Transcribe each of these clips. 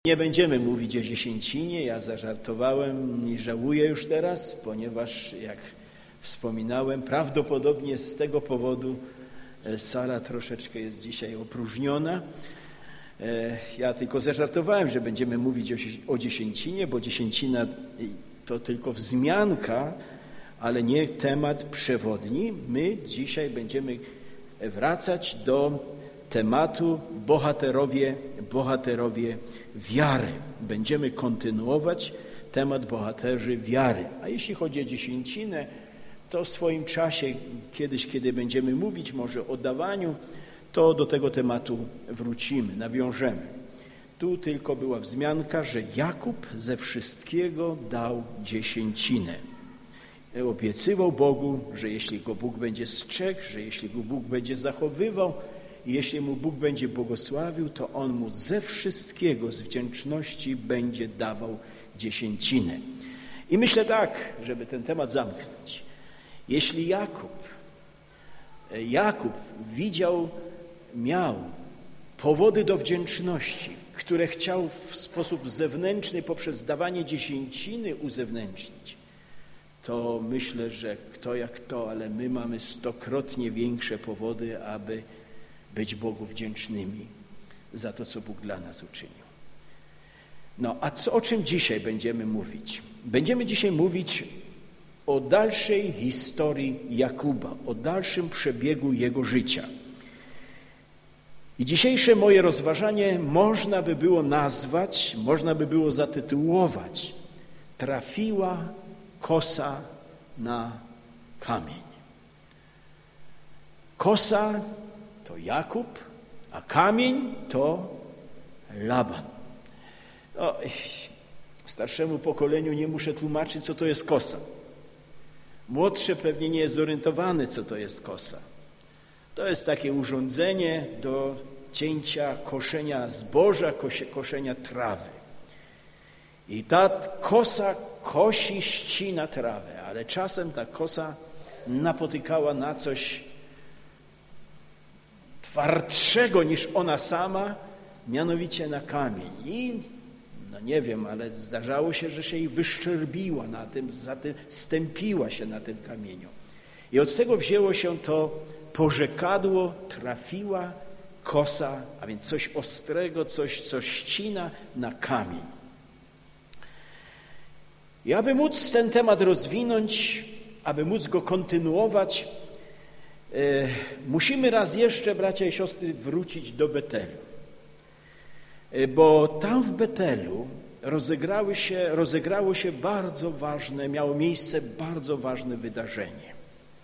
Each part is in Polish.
Nie będziemy mówić o dziesięcinie, ja zażartowałem i żałuję już teraz, ponieważ jak wspominałem, prawdopodobnie z tego powodu sala troszeczkę jest dzisiaj opróżniona. Ja tylko zażartowałem, że będziemy mówić o dziesięcinie, bo dziesięcina to tylko wzmianka, ale nie temat przewodni. My dzisiaj będziemy wracać do tematu bohaterowie wiary. Będziemy kontynuować temat bohaterzy wiary. A jeśli chodzi o dziesięcinę, to w swoim czasie, kiedyś, kiedy będziemy mówić może o dawaniu, to do tego tematu wrócimy, nawiążemy. Tu tylko była wzmianka, że Jakub ze wszystkiego dał dziesięcinę. Obiecywał Bogu, że jeśli go Bóg będzie strzegł, że jeśli go Bóg będzie zachowywał i jeśli mu Bóg będzie błogosławił, to on mu ze wszystkiego z wdzięczności będzie dawał dziesięcinę. I myślę tak, żeby ten temat zamknąć. Jeśli Jakub miał powody do wdzięczności, które chciał w sposób zewnętrzny poprzez dawanie dziesięciny uzewnętrznić, to myślę, że kto jak to, ale my mamy 100-krotnie większe powody, aby być Bogu wdzięcznymi za to, co Bóg dla nas uczynił. No, a o czym dzisiaj będziemy mówić? Będziemy dzisiaj mówić o dalszej historii Jakuba, o dalszym przebiegu jego życia. I dzisiejsze moje rozważanie można by było nazwać, można by było zatytułować: Trafiła kosa na kamień. Kosa to Jakub, a kamień to Laban. No, starszemu pokoleniu nie muszę tłumaczyć, co to jest kosa. Młodsze pewnie nie jest zorientowane, co to jest kosa. To jest takie urządzenie do cięcia, koszenia zboża, koszenia trawy. I ta kosa kosi, ścina trawę, ale czasem ta kosa napotykała na coś twardszego niż ona sama, mianowicie na kamień. I no nie wiem, ale zdarzało się, że się jej wyszczerbiła na tym, stępiła się na tym kamieniu. I od tego wzięło się to porzekadło: trafiła kosa, a więc coś ostrego, coś, co ścina na kamień. I aby móc ten temat rozwinąć, aby móc go kontynuować, musimy raz jeszcze, bracia i siostry, wrócić do Betelu. Bo tam w Betelu rozegrało się bardzo ważne, miało miejsce bardzo ważne wydarzenie.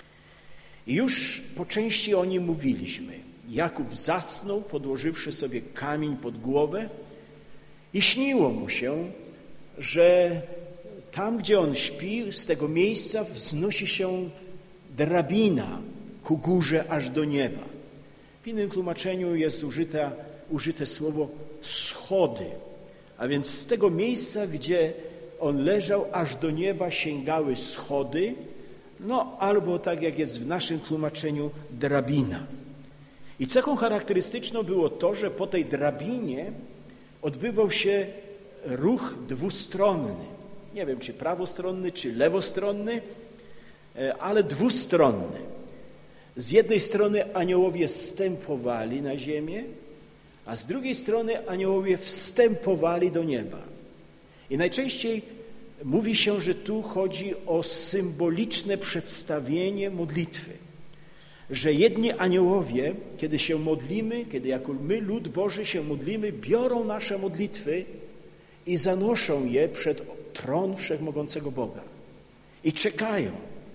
I już po części o nim mówiliśmy. Jakub zasnął, podłożywszy sobie kamień pod głowę i śniło mu się, że tam, gdzie on śpi, z tego miejsca wznosi się drabina ku górze aż do nieba. W innym tłumaczeniu jest użyte słowo schody, a więc z tego miejsca, gdzie on leżał, aż do nieba sięgały schody, no albo tak jak jest w naszym tłumaczeniu, drabina. I cechą charakterystyczną było to, że po tej drabinie odbywał się ruch dwustronny. Nie wiem, czy prawostronny, czy lewostronny, ale dwustronny. Z jednej strony aniołowie zstępowali na ziemię, a z drugiej strony aniołowie wstępowali do nieba. I najczęściej mówi się, że tu chodzi o symboliczne przedstawienie modlitwy. Że jedni aniołowie, kiedy się modlimy, kiedy jako my, lud Boży, się modlimy, biorą nasze modlitwy i zanoszą je przed tron Wszechmogącego Boga. I czekają,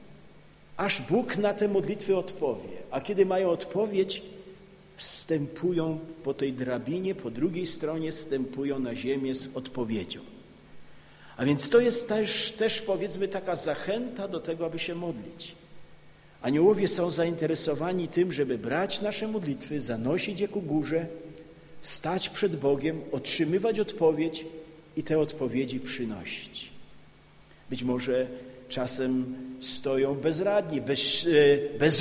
aż Bóg na te modlitwy odpowie. A kiedy mają odpowiedź, wstępują po tej drabinie, po drugiej stronie wstępują na ziemię z odpowiedzią. A więc to jest też powiedzmy taka zachęta do tego, aby się modlić. Aniołowie są zainteresowani tym, żeby brać nasze modlitwy, zanosić je ku górze, stać przed Bogiem, otrzymywać odpowiedź i te odpowiedzi przynosić. Być może czasem stoją bezradni,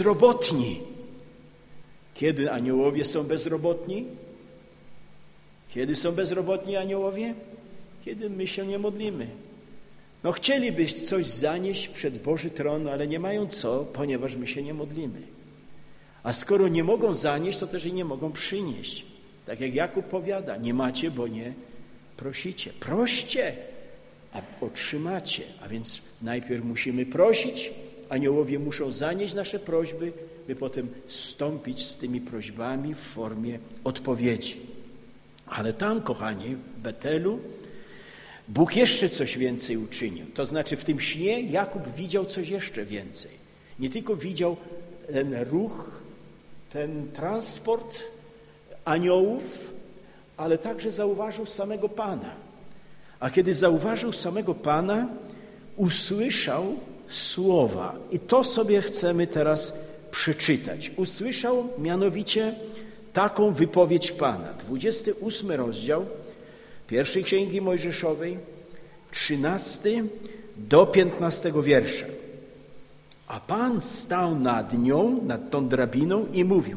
bezrobotni. Kiedy aniołowie są bezrobotni? Kiedy są bezrobotni aniołowie? Kiedy my się nie modlimy. No chcieliby coś zanieść przed Boży tron, ale nie mają co, ponieważ my się nie modlimy. A skoro nie mogą zanieść, to też i nie mogą przynieść. Tak jak Jakub powiada, nie macie, bo nie prosicie. Proście, a otrzymacie. A więc najpierw musimy prosić, aniołowie muszą zanieść nasze prośby, by potem stąpić z tymi prośbami w formie odpowiedzi. Ale tam, kochani, w Betelu, Bóg jeszcze coś więcej uczynił. To znaczy w tym śnie Jakub widział coś jeszcze więcej. Nie tylko widział ten ruch, ten transport aniołów, ale także zauważył samego Pana. A kiedy zauważył samego Pana, usłyszał słowa. I to sobie chcemy teraz przeczytać. Usłyszał mianowicie taką wypowiedź Pana. 28 rozdział pierwszej Księgi Mojżeszowej, 13 do 15 wiersza. A Pan stał nad nią, nad tą drabiną i mówił: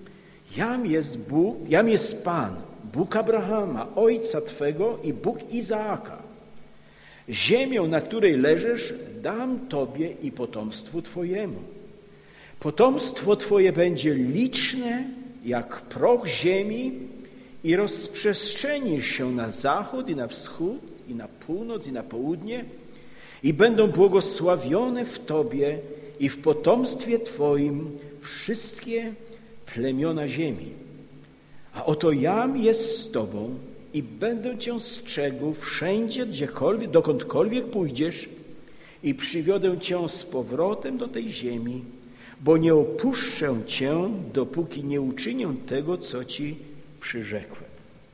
Jam jest Pan, Bóg Abrahama, ojca Twego i Bóg Izaaka. Ziemię, na której leżysz, dam Tobie i potomstwu Twojemu. Potomstwo Twoje będzie liczne jak proch ziemi i rozprzestrzeni się na zachód i na wschód i na północ i na południe i będą błogosławione w Tobie i w potomstwie Twoim wszystkie plemiona ziemi. A oto jam jest z Tobą i będę Cię strzegł wszędzie, dokądkolwiek pójdziesz i przywiodę Cię z powrotem do tej ziemi, bo nie opuszczę Cię, dopóki nie uczynię tego, co Ci przyrzekłem.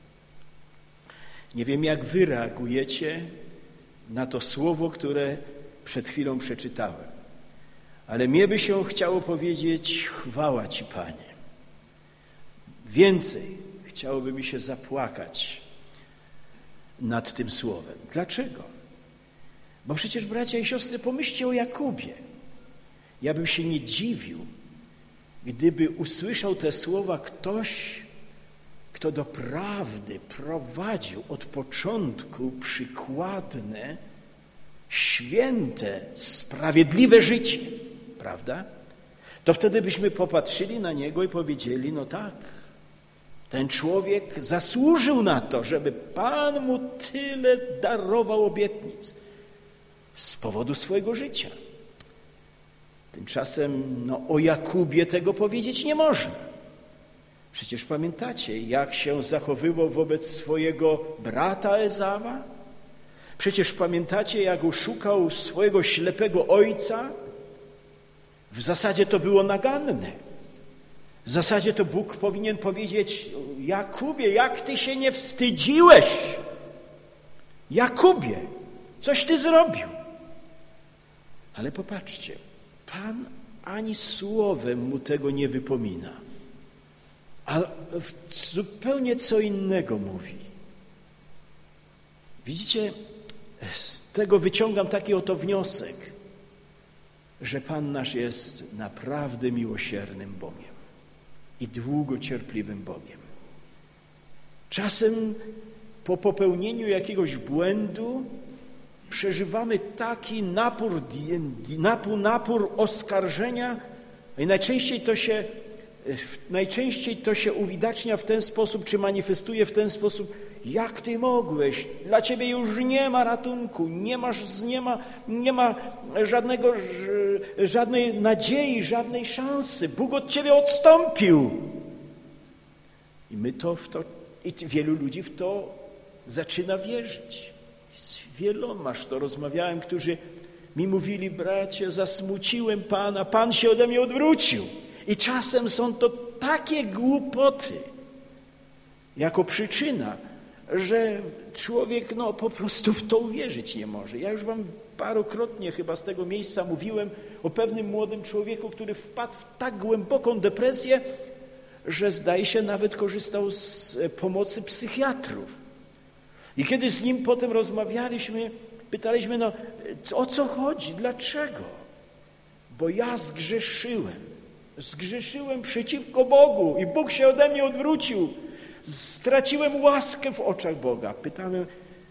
Nie wiem, jak Wy reagujecie na to słowo, które przed chwilą przeczytałem. Ale mnie by się chciało powiedzieć: chwała Ci, Panie. Więcej chciałoby mi się zapłakać nad tym słowem. Dlaczego? Bo przecież, bracia i siostry, pomyślcie o Jakubie. Ja bym się nie dziwił, gdyby usłyszał te słowa ktoś, kto doprawdy prowadził od początku przykładne, święte, sprawiedliwe życie, prawda? To wtedy byśmy popatrzyli na niego i powiedzieli: no tak, ten człowiek zasłużył na to, żeby Pan mu tyle darował obietnic z powodu swojego życia. Tymczasem o Jakubie tego powiedzieć nie można. Przecież pamiętacie, jak się zachowywał wobec swojego brata Ezawa? Przecież pamiętacie, jak oszukał swojego ślepego ojca? W zasadzie to było naganne. W zasadzie to Bóg powinien powiedzieć: Jakubie, jak ty się nie wstydziłeś? Jakubie, coś ty zrobił. Ale popatrzcie, Pan ani słowem mu tego nie wypomina, a zupełnie co innego mówi. Widzicie, z tego wyciągam taki oto wniosek, że Pan nasz jest naprawdę miłosiernym Bogiem i długocierpliwym Bogiem. Czasem po popełnieniu jakiegoś błędu przeżywamy taki napór oskarżenia i najczęściej to się uwidacznia w ten sposób, czy manifestuje w ten sposób: jak ty mogłeś? Dla ciebie już nie ma ratunku, nie ma żadnej nadziei, żadnej szansy. Bóg od ciebie odstąpił. I i wielu ludzi w to zaczyna wierzyć. Z wielomaż to rozmawiałem, którzy mi mówili: bracie, zasmuciłem Pana, Pan się ode mnie odwrócił. I czasem są to takie głupoty jako przyczyna, że człowiek po prostu w to uwierzyć nie może. Ja już wam parokrotnie chyba z tego miejsca mówiłem o pewnym młodym człowieku, który wpadł w tak głęboką depresję, że zdaje się nawet korzystał z pomocy psychiatrów. I kiedy z nim potem rozmawialiśmy, pytaliśmy: o co chodzi, dlaczego? Bo ja zgrzeszyłem przeciwko Bogu i Bóg się ode mnie odwrócił. Straciłem łaskę w oczach Boga. Pytałem,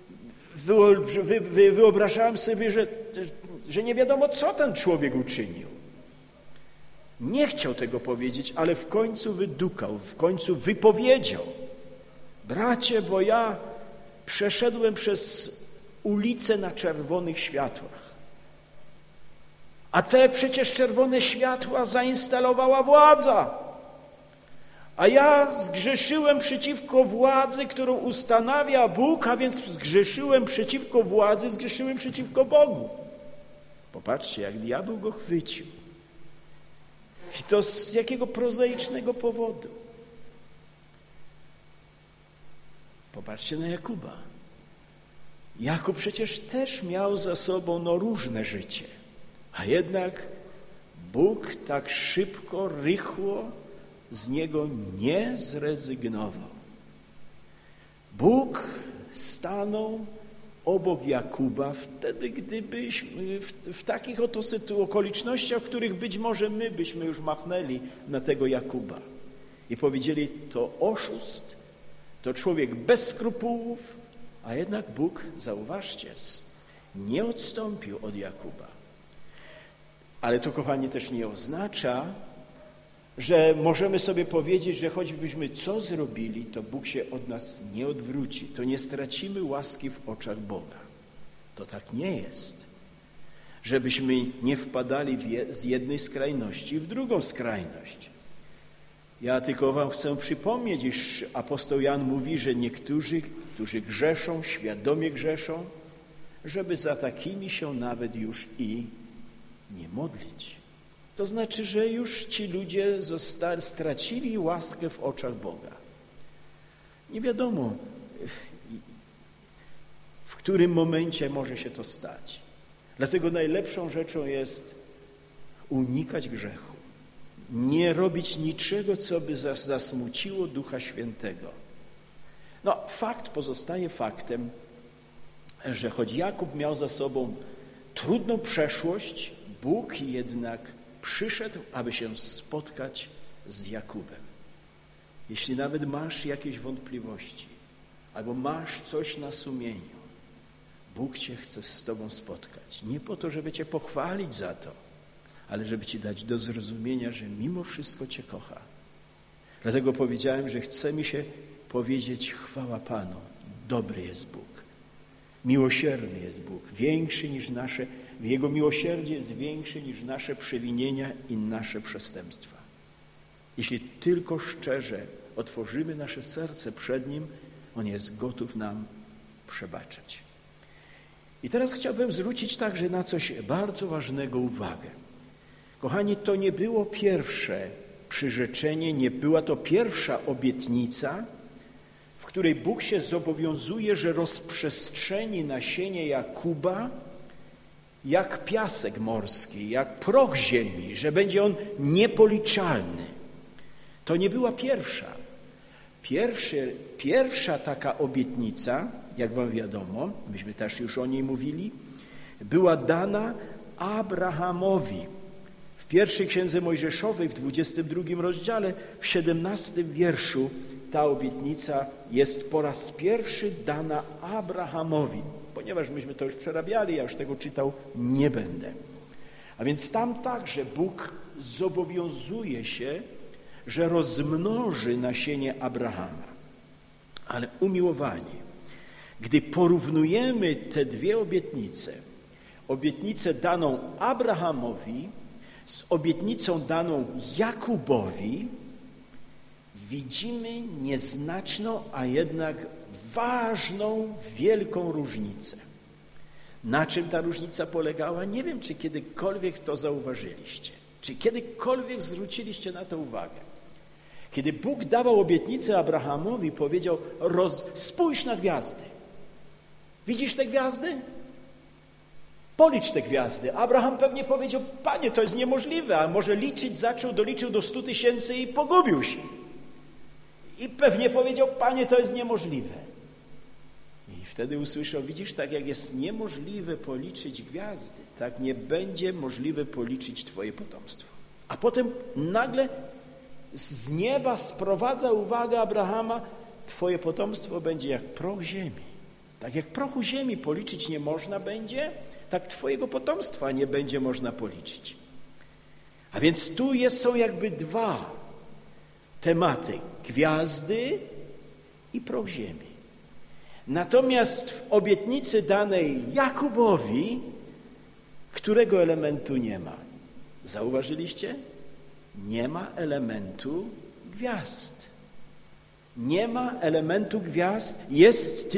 wyobrażałem sobie, że nie wiadomo, co ten człowiek uczynił. Nie chciał tego powiedzieć, ale w końcu wydukał, w końcu wypowiedział. Bracie, bo ja przeszedłem przez ulicę na czerwonych światłach. A te przecież czerwone światła zainstalowała władza. A ja zgrzeszyłem przeciwko władzy, którą ustanawia Bóg, a więc zgrzeszyłem przeciwko władzy, zgrzeszyłem przeciwko Bogu. Popatrzcie, jak diabeł go chwycił. I to z jakiego prozaicznego powodu. Popatrzcie na Jakuba. Jakub przecież też miał za sobą różne życie. A jednak Bóg tak szybko, rychło z niego nie zrezygnował. Bóg stanął obok Jakuba wtedy, gdybyśmy w takich oto okolicznościach, w których być może my byśmy już machnęli na tego Jakuba i powiedzieli, to oszust, to człowiek bez skrupułów, a jednak Bóg, zauważcie, nie odstąpił od Jakuba. Ale to, kochani, też nie oznacza, że możemy sobie powiedzieć, że choćbyśmy co zrobili, to Bóg się od nas nie odwróci. To nie stracimy łaski w oczach Boga. To tak nie jest. Żebyśmy nie wpadali z jednej skrajności w drugą skrajność. Ja tylko wam chcę przypomnieć, iż apostoł Jan mówi, że niektórzy, którzy grzeszą, świadomie grzeszą, żeby za takimi się nawet już i nie modlić. To znaczy, że już ci ludzie stracili łaskę w oczach Boga. Nie wiadomo, w którym momencie może się to stać. Dlatego najlepszą rzeczą jest unikać grzechu. Nie robić niczego, co by zasmuciło Ducha Świętego. Fakt pozostaje faktem, że choć Jakub miał za sobą trudną przeszłość, Bóg jednak przyszedł, aby się spotkać z Jakubem. Jeśli nawet masz jakieś wątpliwości, albo masz coś na sumieniu, Bóg cię chce z tobą spotkać. Nie po to, żeby cię pochwalić za to, ale żeby ci dać do zrozumienia, że mimo wszystko cię kocha. Dlatego powiedziałem, że chce mi się powiedzieć chwała Panu. Dobry jest Bóg. Miłosierny jest Bóg. Większy niż nasze, Jego miłosierdzie jest większe niż nasze przewinienia i nasze przestępstwa. Jeśli tylko szczerze otworzymy nasze serce przed Nim, On jest gotów nam przebaczać. I teraz chciałbym zwrócić także na coś bardzo ważnego uwagę. Kochani, to nie było pierwsze przyrzeczenie, nie była to pierwsza obietnica, w której Bóg się zobowiązuje, że rozprzestrzeni nasienie Jakuba jak piasek morski, jak proch ziemi, że będzie on niepoliczalny. To nie była pierwsza. Pierwsza taka obietnica, jak wam wiadomo, myśmy też już o niej mówili, była dana Abrahamowi. W pierwszej Księdze Mojżeszowej, w 22 rozdziale, w 17 wierszu ta obietnica jest po raz pierwszy dana Abrahamowi. Ponieważ myśmy to już przerabiali, ja już tego czytał nie będę. A więc tam także Bóg zobowiązuje się, że rozmnoży nasienie Abrahama. Ale umiłowani, gdy porównujemy te dwie obietnice, obietnicę daną Abrahamowi z obietnicą daną Jakubowi, widzimy nieznaczną, a jednak ważną, wielką różnicę. Na czym ta różnica polegała? Nie wiem, czy kiedykolwiek to zauważyliście. Czy kiedykolwiek zwróciliście na to uwagę. Kiedy Bóg dawał obietnicę Abrahamowi, powiedział, spójrz na gwiazdy. Widzisz te gwiazdy? Policz te gwiazdy. Abraham pewnie powiedział, Panie, to jest niemożliwe, a może doliczył do 100 000 i pogubił się. I pewnie powiedział, Panie, to jest niemożliwe. I wtedy usłyszał, widzisz, tak jak jest niemożliwe policzyć gwiazdy, tak nie będzie możliwe policzyć Twoje potomstwo. A potem nagle z nieba sprowadza uwagę Abrahama, twoje potomstwo będzie jak proch ziemi. Tak jak prochu ziemi policzyć nie można będzie, tak twojego potomstwa nie będzie można policzyć. A więc tu są jakby dwa tematy. Gwiazdy i proch ziemi. Natomiast w obietnicy danej Jakubowi, którego elementu nie ma? Zauważyliście? Nie ma elementu gwiazd. Nie ma elementu gwiazd, jest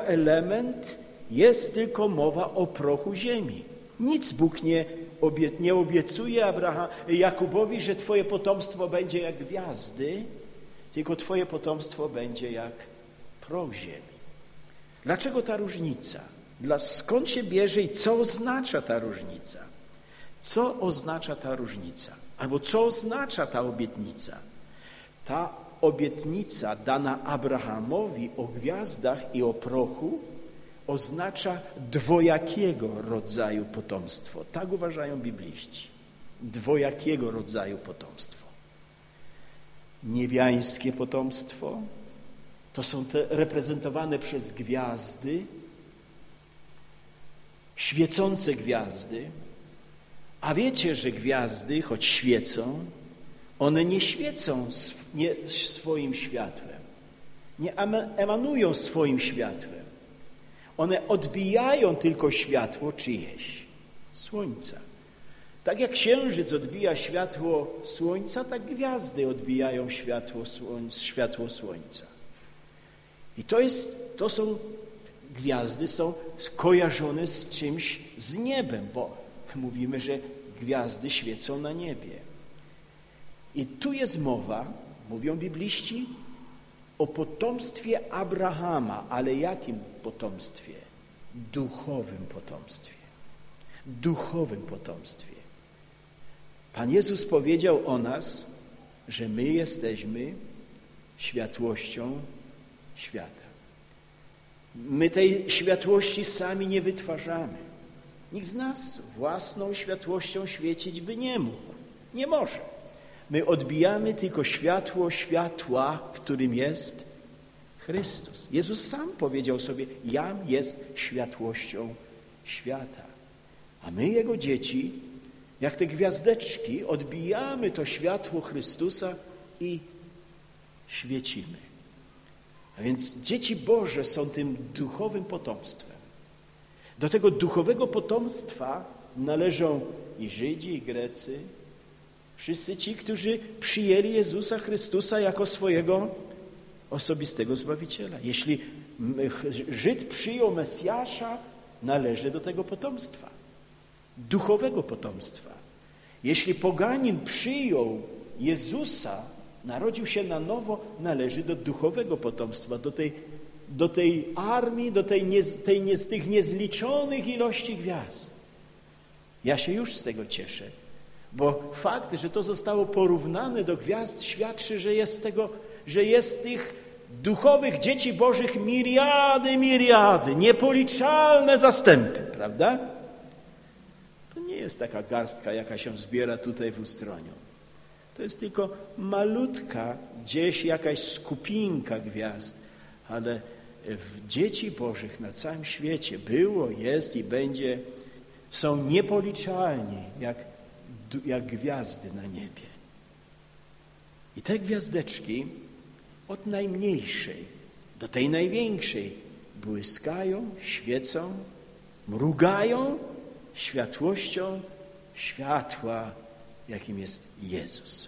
tylko mowa o prochu ziemi. Nic Bóg nie obiecuje Jakubowi, że twoje potomstwo będzie jak gwiazdy, tylko twoje potomstwo będzie jak proch ziemi. Dlaczego ta różnica? Skąd się bierze i co oznacza ta różnica? Co oznacza ta różnica? Albo co oznacza ta obietnica? Ta obietnica dana Abrahamowi o gwiazdach i o prochu oznacza dwojakiego rodzaju potomstwo. Tak uważają bibliści. Dwojakiego rodzaju potomstwo. Niebiańskie potomstwo to są te reprezentowane przez gwiazdy, świecące gwiazdy. A wiecie, że gwiazdy, choć świecą, one nie świecą swoim światłem, nie emanują swoim światłem. One odbijają tylko światło czyjeś, słońca. Tak jak księżyc odbija światło słońca, tak gwiazdy odbijają światło słońca. I gwiazdy są skojarzone z czymś, z niebem, bo mówimy, że gwiazdy świecą na niebie. I tu jest mowa, mówią bibliści, o potomstwie Abrahama, ale jakim potomstwie? Duchowym potomstwie. Duchowym potomstwie. Pan Jezus powiedział o nas, że my jesteśmy światłością świata. My tej światłości sami nie wytwarzamy. Nikt z nas własną światłością świecić by nie mógł. Nie może. My odbijamy tylko światła, którym jest Chrystus. Jezus sam powiedział sobie, jam jest światłością świata. A my, Jego dzieci, jak te gwiazdeczki, odbijamy to światło Chrystusa i świecimy. A więc dzieci Boże są tym duchowym potomstwem. Do tego duchowego potomstwa należą i Żydzi, i Grecy, wszyscy ci, którzy przyjęli Jezusa Chrystusa jako swojego osobistego Zbawiciela. Jeśli Żyd przyjął Mesjasza, należy do tego potomstwa, duchowego potomstwa. Jeśli poganin przyjął Jezusa, narodził się na nowo, należy do duchowego potomstwa, do tej armii, do tych niezliczonych ilości gwiazd. Ja się już z tego cieszę, bo fakt, że to zostało porównane do gwiazd, świadczy, że jest tych duchowych dzieci Bożych miliardy, niepoliczalne zastępy, prawda? To nie jest taka garstka, jaka się zbiera tutaj w Ustroniu. To jest tylko malutka, gdzieś jakaś skupinka gwiazd, ale dzieci Bożych na całym świecie było, jest i będzie, są niepoliczalni, jak gwiazdy na niebie. I te gwiazdeczki od najmniejszej do tej największej błyskają, świecą, mrugają światłością światła, jakim jest Jezus.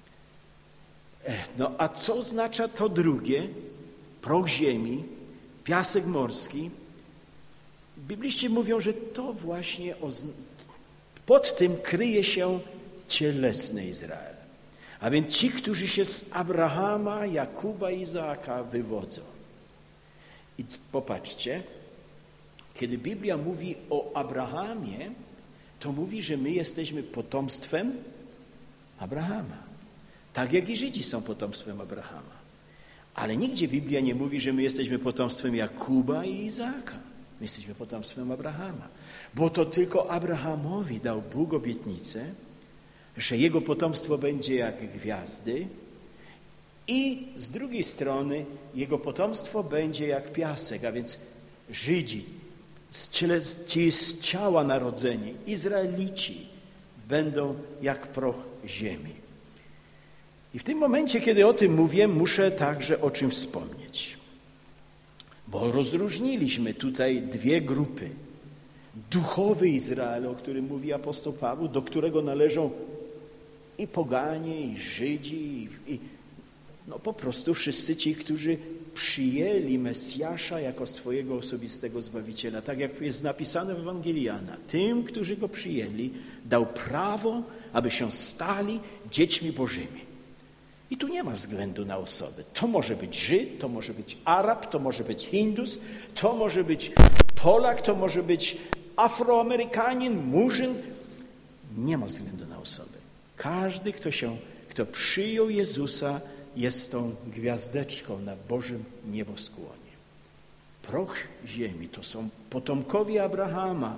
No a co oznacza to drugie? Proch ziemi, piasek morski. Bibliści mówią, że to właśnie pod tym kryje się cielesny Izrael. A więc ci, którzy się z Abrahama, Jakuba i Izaaka wywodzą. I popatrzcie, kiedy Biblia mówi o Abrahamie, to mówi, że my jesteśmy potomstwem Abrahama. Tak jak i Żydzi są potomstwem Abrahama. Ale nigdzie Biblia nie mówi, że my jesteśmy potomstwem Jakuba i Izaaka. My jesteśmy potomstwem Abrahama. Bo to tylko Abrahamowi dał Bóg obietnicę, że jego potomstwo będzie jak gwiazdy I z drugiej strony jego potomstwo będzie jak piasek, a więc Żydzi, ci z ciała narodzeni, Izraelici będą jak proch ziemi. I w tym momencie, kiedy o tym mówię, muszę także o czym wspomnieć. Bo rozróżniliśmy tutaj dwie grupy. Duchowy Izrael, o którym mówi apostoł Paweł, do którego należą i poganie, i Żydzi, i po prostu wszyscy ci, którzy przyjęli Mesjasza jako swojego osobistego Zbawiciela. Tak jak jest napisane w Ewangelii Jana. Tym, którzy Go przyjęli, dał prawo, aby się stali dziećmi Bożymi. I tu nie ma względu na osobę. To może być Żyd, to może być Arab, to może być Hindus, to może być Polak, to może być Afroamerykanin, Murzyn. Nie ma względu na osobę. Każdy, kto przyjął Jezusa, jest tą gwiazdeczką na Bożym nieboskłonie. Proch ziemi to są potomkowie Abrahama,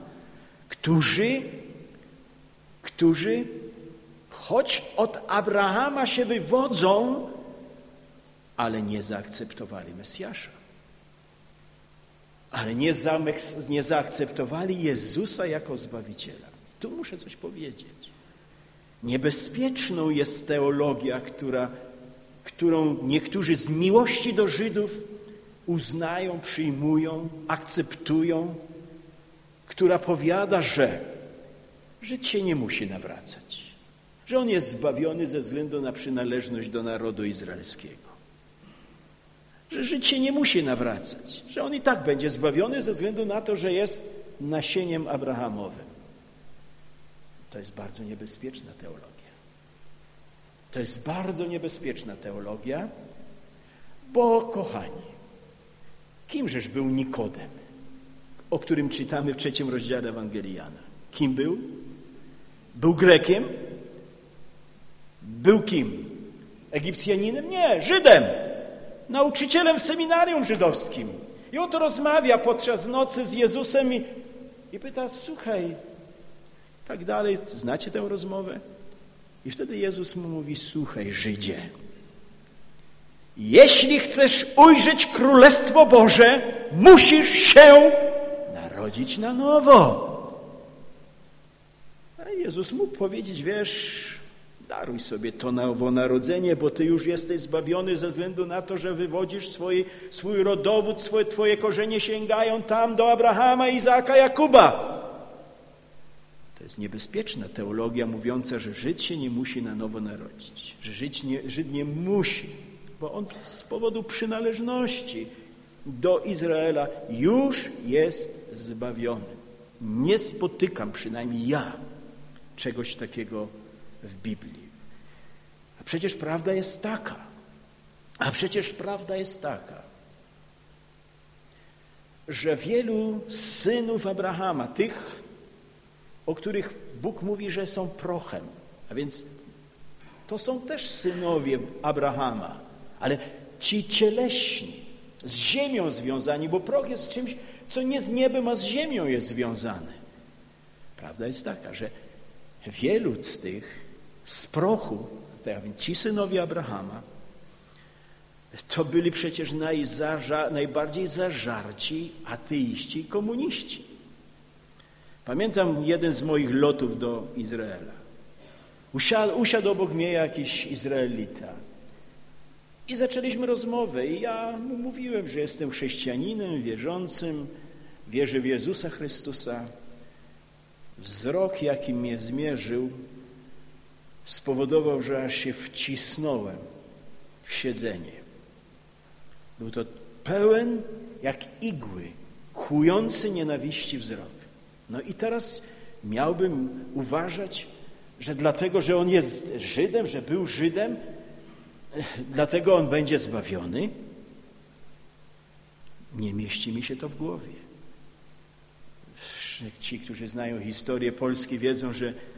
którzy choć od Abrahama się wywodzą, ale nie zaakceptowali Mesjasza. Ale nie zaakceptowali Jezusa jako Zbawiciela. Tu muszę coś powiedzieć. Niebezpieczną jest teologia, którą niektórzy z miłości do Żydów uznają, przyjmują, akceptują, która powiada, że Żyd się nie musi nawracać, że on jest zbawiony ze względu na przynależność do narodu izraelskiego, że Żyd się nie musi nawracać, że on i tak będzie zbawiony ze względu na to, że jest nasieniem Abrahamowym. To jest bardzo niebezpieczna teologia. To jest bardzo niebezpieczna teologia, bo, kochani, kimżeż był Nikodem, o którym czytamy w 3 rozdziale Ewangelii Jana? Kim był? Był Grekiem? Był kim? Egipcjaninem? Nie, Żydem, nauczycielem w seminarium żydowskim. I oto rozmawia podczas nocy z Jezusem i pyta, słuchaj, tak dalej, znacie tę rozmowę? I wtedy Jezus mu mówi, słuchaj, Żydzie, jeśli chcesz ujrzeć Królestwo Boże, musisz się narodzić na nowo. A Jezus mógł powiedzieć, wiesz, daruj sobie to nowonarodzenie, bo ty już jesteś zbawiony ze względu na to, że wywodzisz swój rodowód, twoje korzenie sięgają tam do Abrahama, Izaaka, Jakuba. To jest niebezpieczna teologia mówiąca, że Żyd się nie musi na nowo narodzić, że Żyd nie musi, bo on z powodu przynależności do Izraela już jest zbawiony. Nie spotykam, przynajmniej ja, czegoś takiego w Biblii. A przecież prawda jest taka, że wielu synów Abrahama, tych, o których Bóg mówi, że są prochem, a więc to są też synowie Abrahama, ale ci cieleśni, z ziemią związani, bo proch jest czymś, co nie z niebem, a z ziemią jest związane. Prawda jest taka, że wielu z tych z prochu, a więc ci synowie Abrahama, to byli przecież najbardziej zażarci ateiści i komuniści. Pamiętam jeden z moich lotów do Izraela. Usiadł obok mnie jakiś Izraelita i zaczęliśmy rozmowę i ja mu mówiłem, że jestem chrześcijaninem, wierzącym, wierzę w Jezusa Chrystusa. Wzrok, jaki mnie zmierzył, spowodował, że aż się wcisnąłem w siedzenie. Był to pełen jak igły, kłujący nienawiści wzrok. No i teraz miałbym uważać, że dlatego, że on jest Żydem, że był Żydem, dlatego on będzie zbawiony? Nie mieści mi się to w głowie. Ci, którzy znają historię Polski, wiedzą,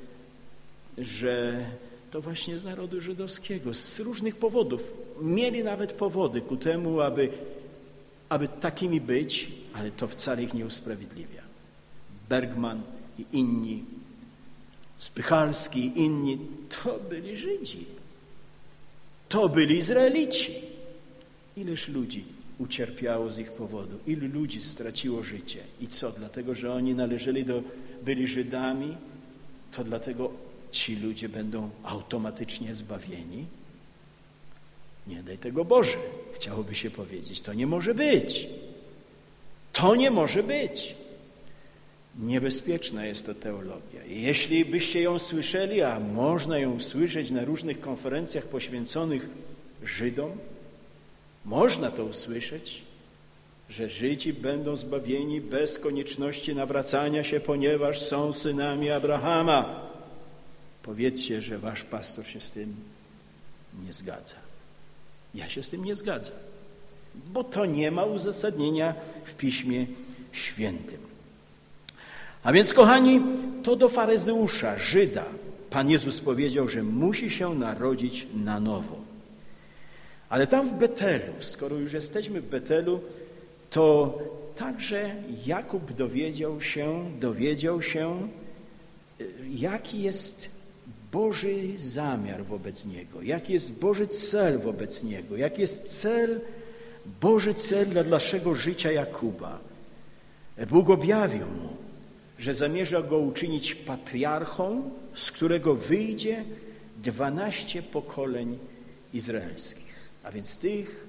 że to właśnie z narodu żydowskiego, z różnych powodów. Mieli nawet powody ku temu, aby takimi być, ale to wcale ich nie usprawiedliwia. Bergman i inni, Spychalski i inni, to byli Żydzi. To byli Izraelici. Ileż ludzi ucierpiało z ich powodu, ilu ludzi straciło życie. I co? Dlatego, że oni byli Żydami, to dlatego ci ludzie będą automatycznie zbawieni? Nie daj tego Boże, chciałoby się powiedzieć. To nie może być. To nie może być. Niebezpieczna jest to teologia. I jeśli byście ją słyszeli, a można ją usłyszeć na różnych konferencjach poświęconych Żydom, można to usłyszeć, że Żydzi będą zbawieni bez konieczności nawracania się, ponieważ są synami Abrahama. Powiedzcie, że wasz pastor się z tym nie zgadza. Ja się z tym nie zgadzam, bo to nie ma uzasadnienia w Piśmie Świętym. A więc, kochani, to do faryzeusza, Żyda, Pan Jezus powiedział, że musi się narodzić na nowo. Ale tam w Betelu, skoro już jesteśmy w Betelu, to także Jakub dowiedział się, jaki jest Boży zamiar wobec niego, jaki jest Boży cel wobec niego, jaki jest Boży cel dla naszego życia Jakuba. Bóg objawił mu, że zamierza go uczynić patriarchą, z którego wyjdzie 12 pokoleń izraelskich, a więc tych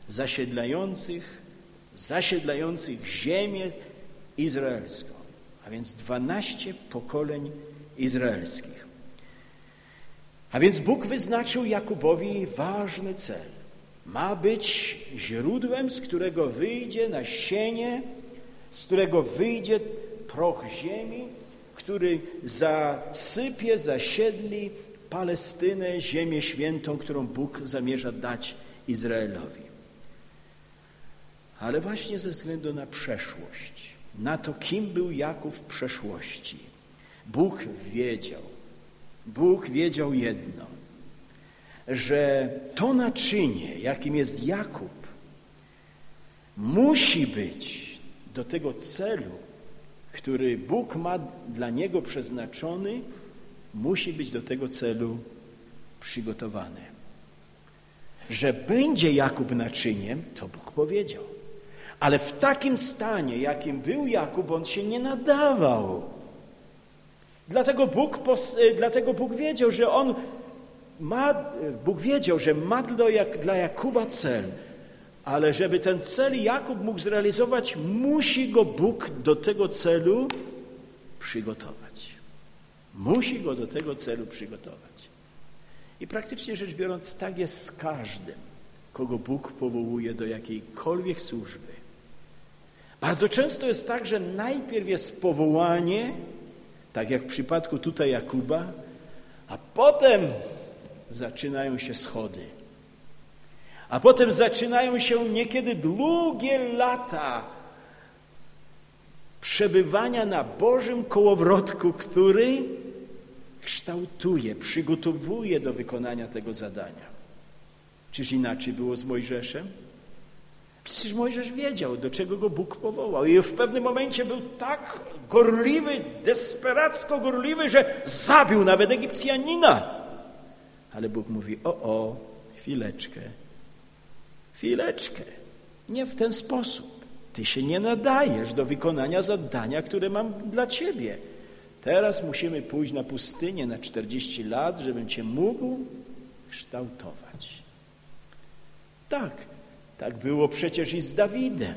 zasiedlających ziemię izraelską, a więc 12 pokoleń izraelskich. A więc Bóg wyznaczył Jakubowi ważny cel. Ma być źródłem, z którego wyjdzie nasienie, z którego wyjdzie proch ziemi, który zasiedli Palestynę, ziemię świętą, którą Bóg zamierza dać Izraelowi. Ale właśnie ze względu na przeszłość, na to, kim był Jakub w przeszłości, Bóg wiedział jedno, że to naczynie, jakim jest Jakub, musi być do tego celu, który Bóg ma dla niego przeznaczony, musi być do tego celu przygotowany. Że będzie Jakub naczyniem, to Bóg powiedział. Ale w takim stanie, jakim był Jakub, on się nie nadawał. Dlatego Bóg wiedział, że Bóg wiedział, że ma dla Jakuba cel, ale żeby ten cel Jakub mógł zrealizować, musi go Bóg do tego celu przygotować. Musi go do tego celu przygotować. I praktycznie rzecz biorąc, tak jest z każdym, kogo Bóg powołuje do jakiejkolwiek służby. Bardzo często jest tak, że najpierw jest powołanie, tak jak w przypadku tutaj Jakuba, a potem zaczynają się schody. A potem zaczynają się niekiedy długie lata przebywania na Bożym kołowrotku, który kształtuje, przygotowuje do wykonania tego zadania. Czyż inaczej było z Mojżeszem? Przecież Mojżesz wiedział, do czego go Bóg powołał. I w pewnym momencie był tak gorliwy, desperacko gorliwy, że zabił nawet Egipcjanina. Ale Bóg mówi, chwileczkę, nie w ten sposób. Ty się nie nadajesz do wykonania zadania, które mam dla ciebie. Teraz musimy pójść na pustynię na 40 lat, żebym cię mógł kształtować. Tak było przecież i z Dawidem.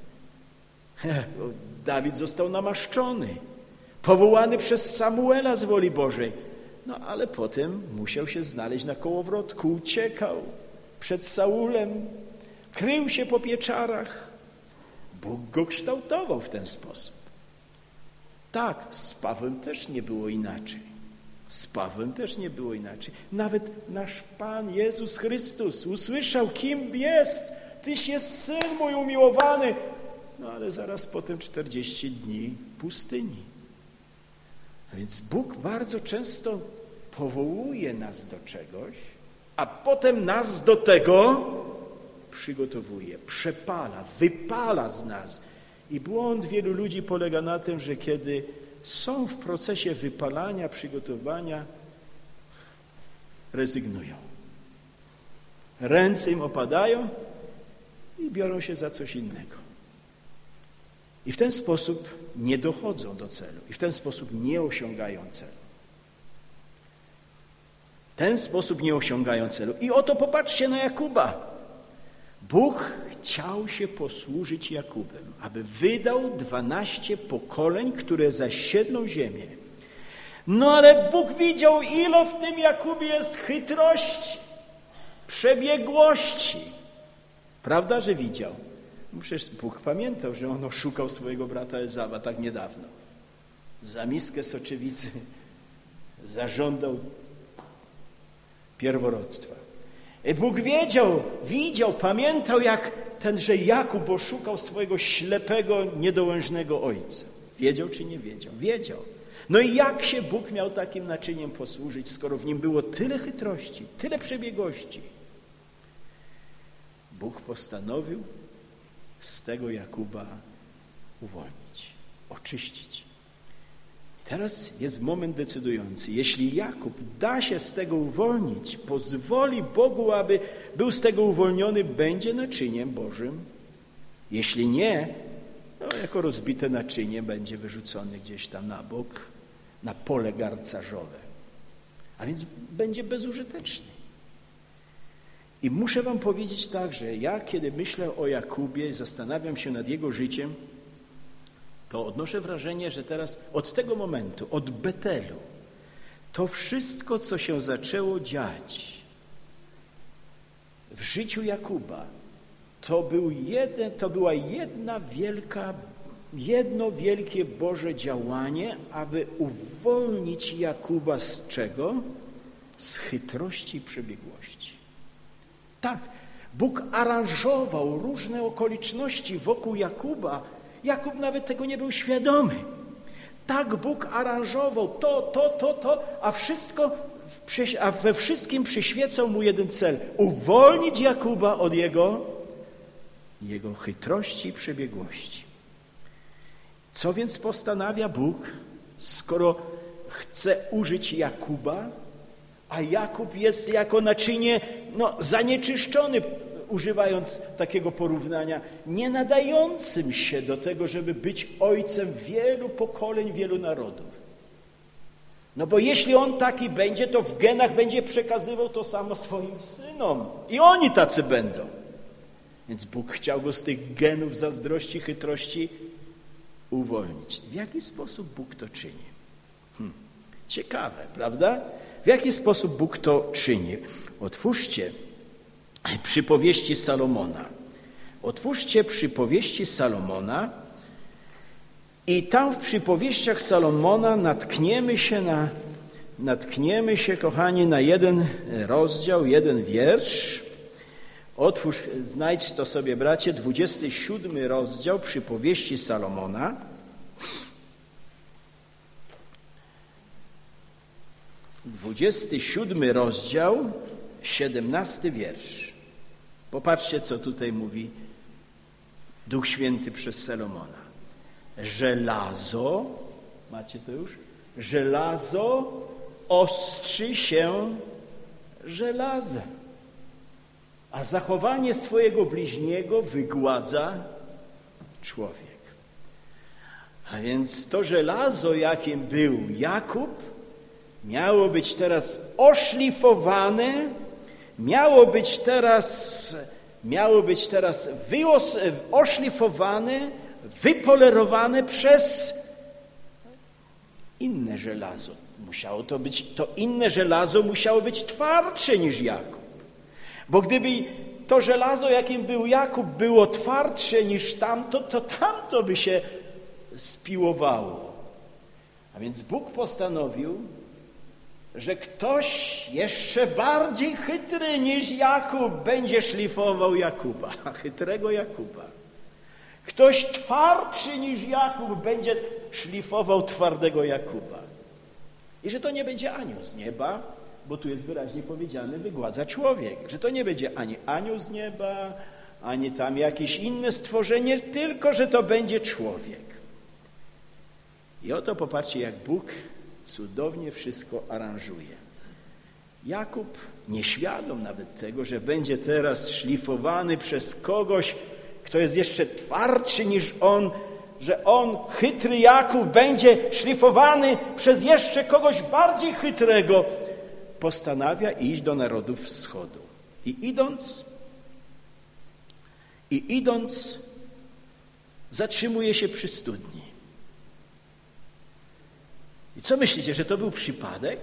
Dawid został namaszczony, powołany przez Samuela z woli Bożej. No ale potem musiał się znaleźć na kołowrotku, uciekał przed Saulem, krył się po pieczarach. Bóg go kształtował w ten sposób. Tak, z Pawłem też nie było inaczej. Nawet nasz Pan Jezus Chrystus usłyszał, kim jest. Tyś jest Syn mój umiłowany. No ale zaraz potem 40 dni pustyni. A więc Bóg bardzo często powołuje nas do czegoś, a potem nas do tego przygotowuje, przepala, wypala z nas. I błąd wielu ludzi polega na tym, że kiedy są w procesie wypalania, przygotowania, rezygnują. Ręce im opadają i biorą się za coś innego. I w ten sposób nie dochodzą do celu. I w ten sposób nie osiągają celu. W ten sposób nie osiągają celu. I oto popatrzcie na Jakuba. Bóg chciał się posłużyć Jakubem, aby wydał 12 pokoleń, które zasiedlą ziemię. No ale Bóg widział, ile w tym Jakubie jest chytrości, przebiegłości. Prawda, że widział? No przecież Bóg pamiętał, że on oszukał swojego brata Ezawa tak niedawno. Za miskę soczewicy zażądał pierworództwa. I Bóg widział, pamiętał, jak tenże Jakub oszukał swojego ślepego, niedołężnego ojca. Wiedział czy nie wiedział? Wiedział. No i jak się Bóg miał takim naczyniem posłużyć, skoro w nim było tyle chytrości, tyle przebiegłości? Bóg postanowił z tego Jakuba uwolnić, oczyścić. I teraz jest moment decydujący. Jeśli Jakub da się z tego uwolnić, pozwoli Bogu, aby był z tego uwolniony, będzie naczyniem Bożym. Jeśli nie, no jako rozbite naczynie będzie wyrzucony gdzieś tam na bok, na pole garncarzowe. A więc będzie bezużyteczny. I muszę wam powiedzieć tak, że ja kiedy myślę o Jakubie i zastanawiam się nad jego życiem, to odnoszę wrażenie, że teraz od tego momentu, od Betelu, to wszystko, co się zaczęło dziać w życiu Jakuba, to była jedno wielkie Boże działanie, aby uwolnić Jakuba z czego? Z chytrości i przebiegłości. Tak, Bóg aranżował różne okoliczności wokół Jakuba. Jakub nawet tego nie był świadomy. Tak Bóg aranżował to, a we wszystkim przyświecał mu jeden cel. Uwolnić Jakuba od jego chytrości i przebiegłości. Co więc postanawia Bóg, skoro chce użyć Jakuba, a Jakub jest jako naczynie zanieczyszczony, używając takiego porównania, nie nadającym się do tego, żeby być ojcem wielu pokoleń, wielu narodów. No bo jeśli on taki będzie, to w genach będzie przekazywał to samo swoim synom. I oni tacy będą. Więc Bóg chciał go z tych genów zazdrości, chytrości uwolnić. W jaki sposób Bóg to czyni? Ciekawe, prawda? W jaki sposób Bóg to czyni? Otwórzcie przypowieści Salomona. Otwórzcie przypowieści Salomona i tam w przypowieściach Salomona natkniemy się, kochani, na jeden rozdział, jeden wiersz. Znajdź to sobie, bracie, 27 rozdział przypowieści Salomona. (27 rozdział, 17 wiersz. Popatrzcie, co tutaj mówi Duch Święty przez Salomona. Żelazo, macie to już? Żelazo ostrzy się żelazem, a zachowanie swojego bliźniego wygładza człowiek. A więc to żelazo, jakim był Jakub, miało być teraz oszlifowane, miało być teraz oszlifowane, wypolerowane przez inne żelazo. To inne żelazo musiało być twardsze niż Jakub. Bo gdyby to żelazo, jakim był Jakub, było twardsze niż tamto, to tamto by się spiłowało. A więc Bóg postanowił, że ktoś jeszcze bardziej chytry niż Jakub będzie szlifował Jakuba, chytrego Jakuba. Ktoś twardszy niż Jakub będzie szlifował twardego Jakuba. I że to nie będzie anioł z nieba, bo tu jest wyraźnie powiedziane, wygładza człowiek. Że to nie będzie ani anioł z nieba, ani tam jakieś inne stworzenie, tylko że to będzie człowiek. I oto popatrzcie, jak Bóg cudownie wszystko aranżuje. Jakub, nieświadom nawet tego, że będzie teraz szlifowany przez kogoś, kto jest jeszcze twardszy niż on, że on, chytry Jakub, będzie szlifowany przez jeszcze kogoś bardziej chytrego, postanawia iść do narodów wschodu. I idąc, zatrzymuje się przy studni. I co myślicie, że to był przypadek?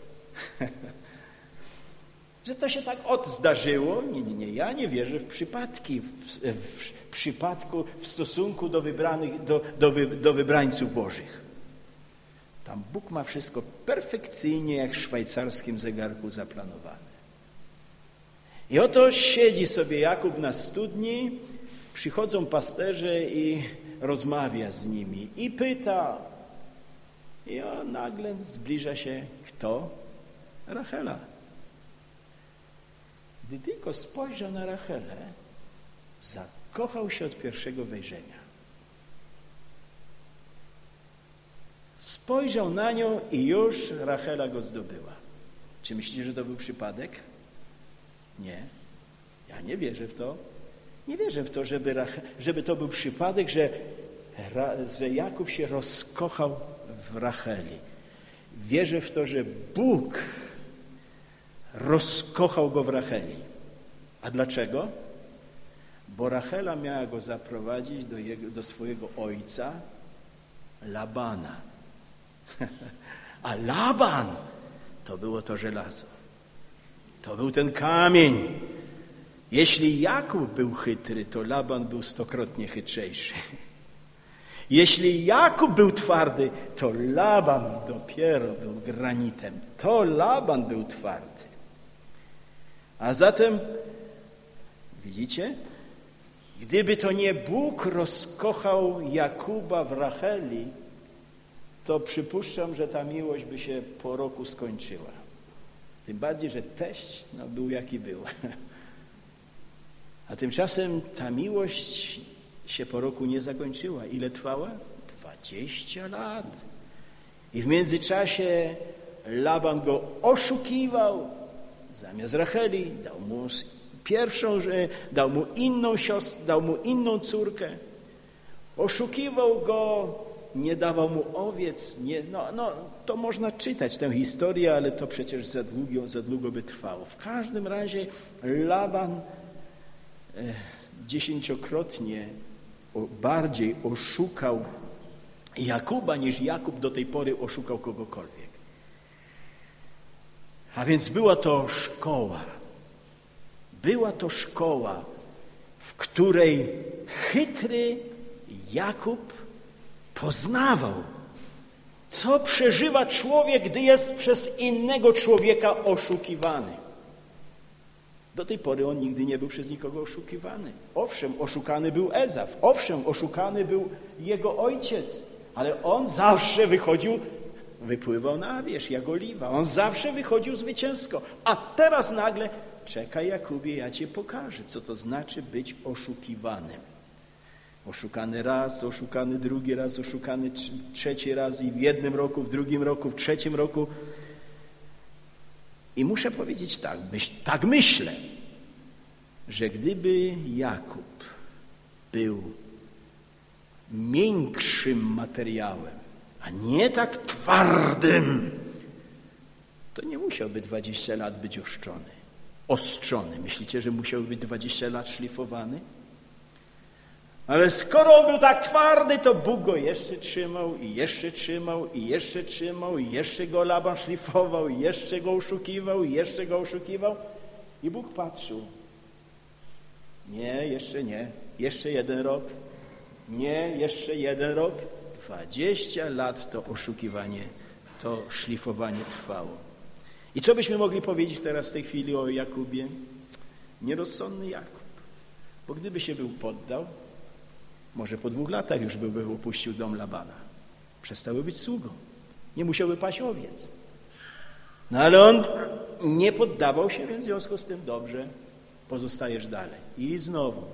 Że to się tak zdarzyło? Nie. Ja nie wierzę w przypadki, w przypadku, w stosunku do wybranych, do wybrańców Bożych. Tam Bóg ma wszystko perfekcyjnie, jak w szwajcarskim zegarku zaplanowane. I oto siedzi sobie Jakub na studni, przychodzą pasterze i rozmawia z nimi i pyta. I on nagle zbliża się kto? Rachela. Gdy tylko spojrzał na Rachelę, zakochał się od pierwszego wejrzenia. Spojrzał na nią i już Rachela go zdobyła. Czy myślicie, że to był przypadek? Nie. Ja nie wierzę w to. Nie wierzę w to, żeby to był przypadek, że Jakub się rozkochał w Racheli. Wierzę w to, że Bóg rozkochał go w Racheli. A dlaczego? Bo Rachela miała go zaprowadzić do swojego ojca Labana. A Laban to było to żelazo. To był ten kamień. Jeśli Jakub był chytry, to Laban był 100-krotnie chytrzejszy. Jeśli Jakub był twardy, to Laban dopiero był granitem. To Laban był twardy. A zatem, widzicie, gdyby to nie Bóg rozkochał Jakuba w Racheli, to przypuszczam, że ta miłość by się po roku skończyła. Tym bardziej, że teść był jaki był. A tymczasem ta miłość się po roku nie zakończyła. Ile trwała? 20 lat. I w międzyczasie Laban go oszukiwał. Zamiast Racheli dał mu pierwszą, dał mu inną siostrę, dał mu inną córkę. Oszukiwał go, nie dawał mu owiec. To można czytać tę historię, ale to przecież za długo by trwało. W każdym razie Laban 10-krotnie bardziej oszukał Jakuba, niż Jakub do tej pory oszukał kogokolwiek. A więc była to szkoła. Była to szkoła, w której chytry Jakub poznawał, co przeżywa człowiek, gdy jest przez innego człowieka oszukiwany. Do tej pory on nigdy nie był przez nikogo oszukiwany. Owszem, oszukany był Ezaf. Owszem, oszukany był jego ojciec. Ale on zawsze wypływał na wierzch jak oliwa. On zawsze wychodził zwycięsko. A teraz nagle, czekaj Jakubie, ja cię pokażę, co to znaczy być oszukiwanym. Oszukany raz, oszukany drugi raz, oszukany trzeci raz i w jednym roku, w drugim roku, w trzecim roku. I muszę powiedzieć tak myślę, że gdyby Jakub był miększym materiałem, a nie tak twardym, to nie musiałby 20 lat być ostrzony. Myślicie, że musiałby być 20 lat szlifowany? Ale skoro on był tak twardy, to Bóg go jeszcze trzymał i jeszcze trzymał i jeszcze trzymał i jeszcze go Laban szlifował i jeszcze go oszukiwał i jeszcze go oszukiwał. I Bóg patrzył. Nie, jeszcze nie. Jeszcze 1 rok. Nie, jeszcze 1 rok. 20 lat to oszukiwanie, to szlifowanie trwało. I co byśmy mogli powiedzieć teraz w tej chwili o Jakubie? Nierozsądny Jakub. Bo gdyby się był poddał, może po 2 latach już by opuścił dom Labana. Przestały być sługą. Nie musiałby paść owiec. No ale on nie poddawał się, więc w związku z tym dobrze, pozostajesz dalej. I znowu.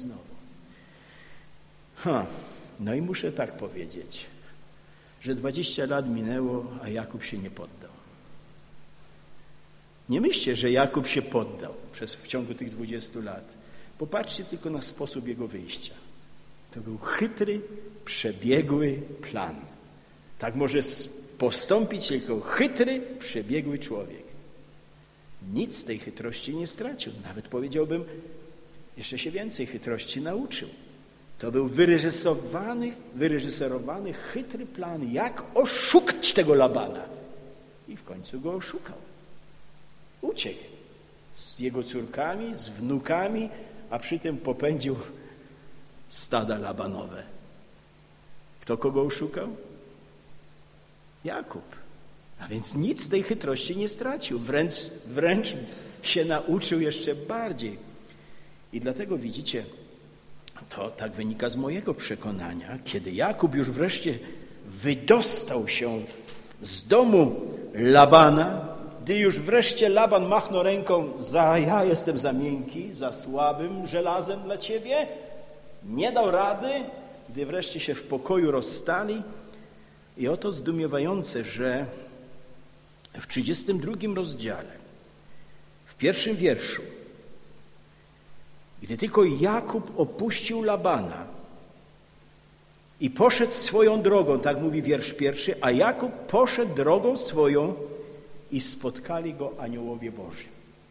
No i muszę tak powiedzieć, że 20 lat minęło, a Jakub się nie poddał. Nie myślcie, że Jakub się poddał w ciągu tych 20 lat. Popatrzcie tylko na sposób jego wyjścia. To był chytry, przebiegły plan. Tak może postąpić tylko chytry, przebiegły człowiek. Nic z tej chytrości nie stracił. Nawet powiedziałbym, jeszcze się więcej chytrości nauczył. To był wyreżyserowany, chytry plan, jak oszukać tego Labana. I w końcu go oszukał. Uciekł z jego córkami, z wnukami, a przy tym popędził stada Labanowe. Kto kogo oszukał? Jakub. A więc nic z tej chytrości nie stracił. Wręcz się nauczył jeszcze bardziej. I dlatego widzicie, to tak wynika z mojego przekonania, kiedy Jakub już wreszcie wydostał się z domu Labana, gdy już wreszcie Laban machnął ręką, ja jestem za miękki, za słabym żelazem dla ciebie, nie dał rady, gdy wreszcie się w pokoju rozstali. I oto zdumiewające, że w 32 rozdziale, w 1 wierszu, gdy tylko Jakub opuścił Labana i poszedł swoją drogą, tak mówi wiersz 1, a Jakub poszedł drogą swoją i spotkali go aniołowie Boży.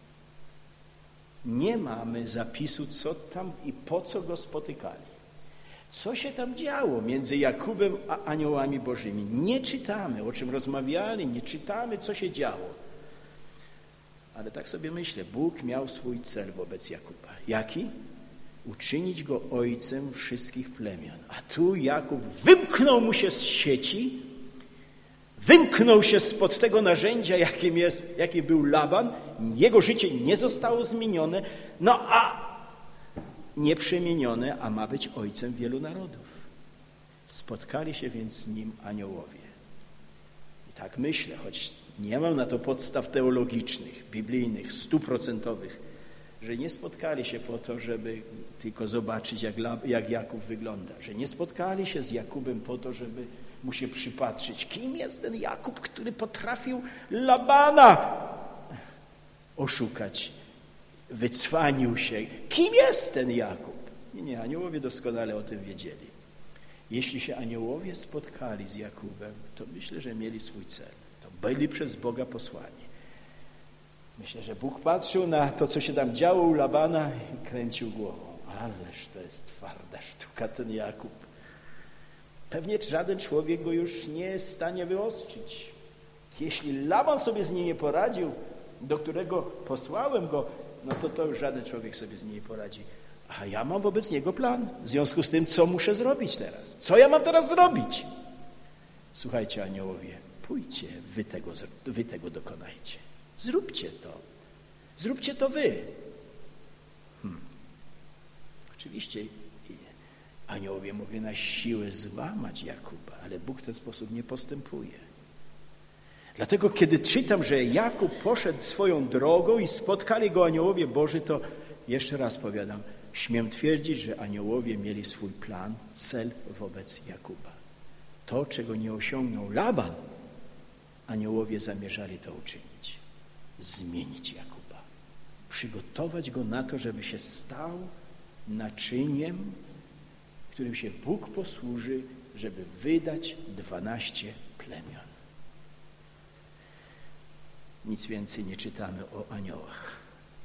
Nie mamy zapisu, co tam i po co go spotykali. Co się tam działo między Jakubem a aniołami Bożymi? Nie czytamy, o czym rozmawiali, nie czytamy, co się działo. Ale tak sobie myślę, Bóg miał swój cel wobec Jakuba. Jaki? Uczynić go ojcem wszystkich plemion. A tu Jakub wymknął mu się z sieci, wymknął się spod tego narzędzia, jakim był Laban. Jego życie nie zostało zmienione, nie przemienione, a ma być ojcem wielu narodów. Spotkali się więc z nim aniołowie. I tak myślę, choć nie mam na to podstaw teologicznych, biblijnych, 100%, że nie spotkali się po to, żeby tylko zobaczyć, jak Jakub wygląda. Że nie spotkali się z Jakubem po to, żeby mu się przypatrzyć. Kim jest ten Jakub, który potrafił Labana oszukać? Wycwanił się. Kim jest ten Jakub? Nie, aniołowie doskonale o tym wiedzieli. Jeśli się aniołowie spotkali z Jakubem, to myślę, że mieli swój cel. To byli przez Boga posłani. Myślę, że Bóg patrzył na to, co się tam działo u Labana i kręcił głową. Ależ to jest twarda sztuka ten Jakub. Pewnie żaden człowiek go już nie jest w stanie wyostrzyć. Jeśli Laban sobie z nim nie poradził, do którego posłałem go, to już żaden człowiek sobie z nim nie poradzi. A ja mam wobec niego plan. W związku z tym, co muszę zrobić teraz? Co ja mam teraz zrobić? Słuchajcie, aniołowie, pójdźcie, wy tego dokonajcie. Zróbcie to. Zróbcie to wy. Oczywiście aniołowie mogli na siłę złamać Jakuba, ale Bóg w ten sposób nie postępuje. Dlatego, kiedy czytam, że Jakub poszedł swoją drogą i spotkali go aniołowie Boży, to jeszcze raz powiadam, śmiem twierdzić, że aniołowie mieli swój plan, cel wobec Jakuba. To, czego nie osiągnął Laban, aniołowie zamierzali to uczynić. Zmienić Jakuba. Przygotować go na to, żeby się stał naczyniem, którym się Bóg posłuży, żeby wydać 12 plemion. Nic więcej nie czytamy o aniołach.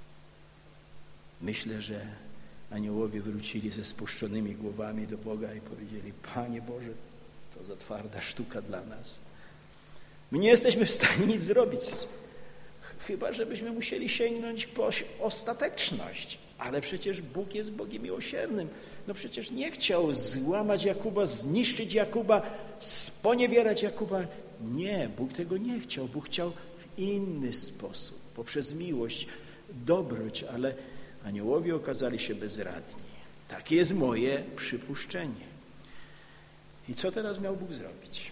Myślę, że aniołowie wrócili ze spuszczonymi głowami do Boga i powiedzieli: Panie Boże, to za twarda sztuka dla nas. My nie jesteśmy w stanie nic zrobić, chyba żebyśmy musieli sięgnąć po ostateczność. Ale przecież Bóg jest Bogiem miłosiernym. Przecież nie chciał złamać Jakuba, zniszczyć Jakuba, sponiewierać Jakuba. Nie, Bóg tego nie chciał. Bóg chciał w inny sposób, poprzez miłość, dobroć, ale aniołowie okazali się bezradni. Takie jest moje przypuszczenie. I co teraz miał Bóg zrobić?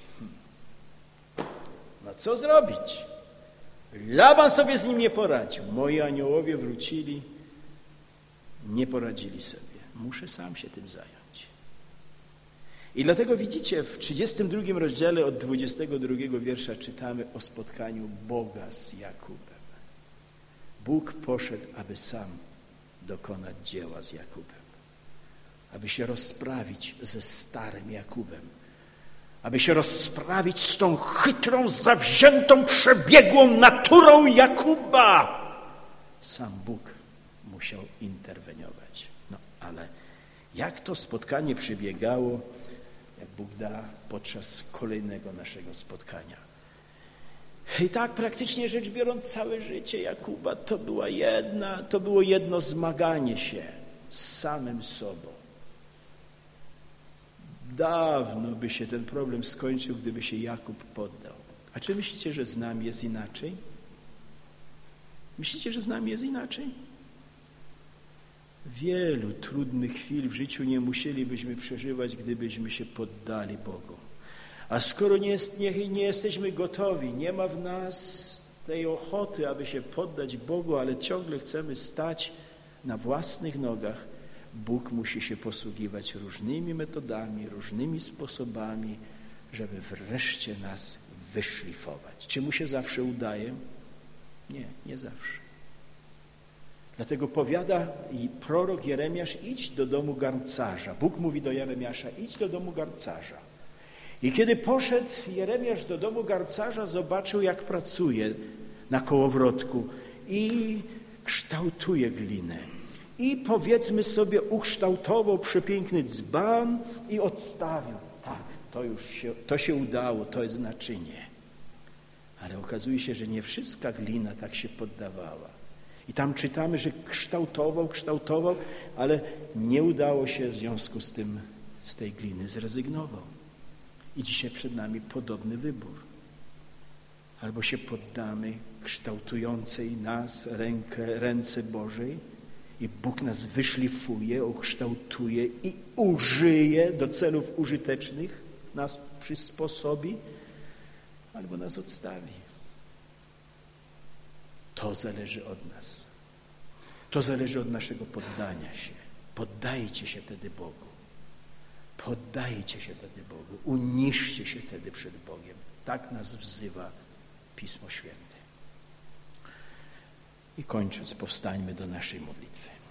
Co zrobić? Laban sobie z nim nie poradził. Moi aniołowie wrócili, nie poradzili sobie. Muszę sam się tym zająć. I dlatego widzicie, w 32 rozdziale od 22 wiersza czytamy o spotkaniu Boga z Jakubem. Bóg poszedł, aby sam dokonać dzieła z Jakubem, aby się rozprawić ze starym Jakubem, aby się rozprawić z tą chytrą, zawziętą, przebiegłą naturą Jakuba. Sam Bóg musiał interweniować. No ale jak to spotkanie przebiegało, jak Bóg da, podczas kolejnego naszego spotkania. I tak praktycznie rzecz biorąc całe życie Jakuba to było jedno zmaganie się z samym sobą. Dawno by się ten problem skończył, gdyby się Jakub poddał. A czy myślicie, że z nami jest inaczej? Myślicie, że z nami jest inaczej? Wielu trudnych chwil w życiu nie musielibyśmy przeżywać, gdybyśmy się poddali Bogu. A skoro nie jesteśmy gotowi, nie ma w nas tej ochoty, aby się poddać Bogu, ale ciągle chcemy stać na własnych nogach, Bóg musi się posługiwać różnymi metodami, różnymi sposobami, żeby wreszcie nas wyszlifować. Czy mu się zawsze udaje? Nie, nie zawsze. Dlatego powiada i prorok Jeremiasz, idź do domu garncarza. Bóg mówi do Jeremiasza, idź do domu garncarza. I kiedy poszedł Jeremiasz do domu garncarza, zobaczył, jak pracuje na kołowrotku i kształtuje glinę. I powiedzmy sobie, ukształtował przepiękny dzban i odstawił. Tak, to się udało, to jest naczynie. Ale okazuje się, że nie wszystka glina tak się poddawała. I tam czytamy, że kształtował, ale nie udało się, w związku z tym z tej gliny zrezygnował. I dzisiaj przed nami podobny wybór. Albo się poddamy kształtującej nas ręce Bożej i Bóg nas wyszlifuje, ukształtuje i użyje do celów użytecznych, nas przysposobi, albo nas odstawi. To zależy od nas. To zależy od naszego poddania się. Poddajcie się wtedy Bogu. Poddajcie się wtedy Bogu. Uniżcie się wtedy przed Bogiem. Tak nas wzywa Pismo Święte. I kończąc, powstańmy do naszej modlitwy.